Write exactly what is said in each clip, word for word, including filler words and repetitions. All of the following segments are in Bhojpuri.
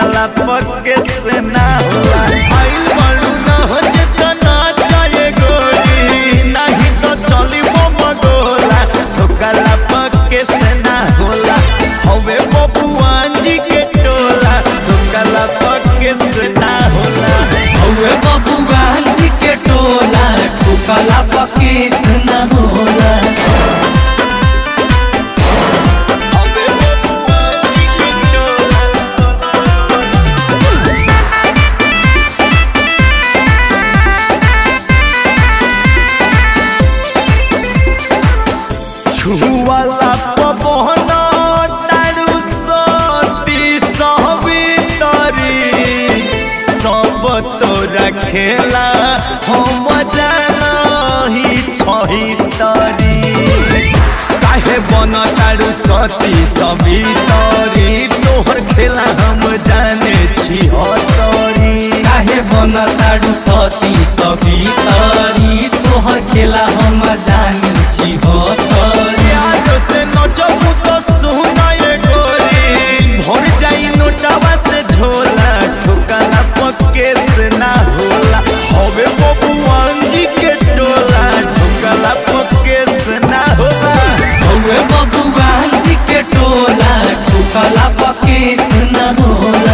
ठोकला पक्के से ना होला। आइल बारू ना हो जितना चाहे गोरी, नहीं तो चली मगोला। ठोकला पक्के से ना होला, हवे बबुआन जी के टोला। ठोकला पक्के से ना होला, हवे बबुआन जी के टोला। ठोकला पक्के से ना होला। छुवाला पवन तारू सती सवितरी, सब तोरा खेला हम जानही छही तरी। काहे बन तारू सती सवितरी, तोहर खेला हम जाने छी हतरी। काहे बन तारू सती सवितरी, तोहर खेला हम जाने छी हतरी। से नचबू तो सुनाए गोरी, भर जाई नोटावा से झोला। ठोकला पक्के से ना होला, हवे बबुआन जी के टोला। ठोकला पक्के से ना होला, हवे बबुआन जी के टोला। ठोकला पक्के से ना होला।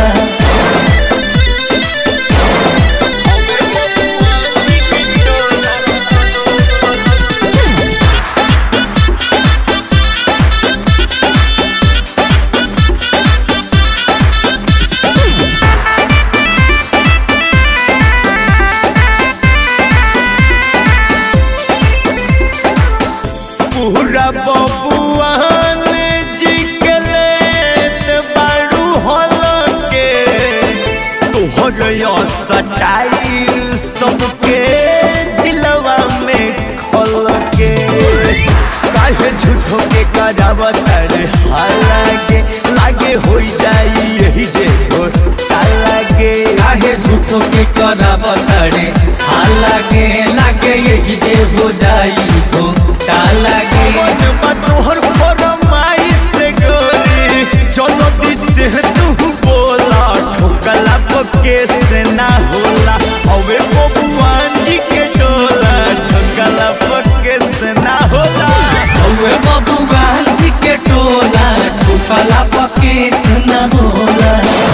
पूरा बबुआन जी के लेत बारू हल के। तोहर सटाइल सबके दिलवा में खल के। काहे झूठो के करावत रे हालागे, लागे हो जाई यही जे घोटा लागे। काहे झूठो के करावत रे हालागे, लागे यही जे हो जाई घोटा लागे। तोहर फरमाई से गोरी, चलो दिसे तू बोला। ठोकला पक्के से ना होला, हवे बबुआन जी के टोला। ठोकला पक्के से ना होला, हवे बबुआन जी के टोला। ठोकला पक्के से ना होला।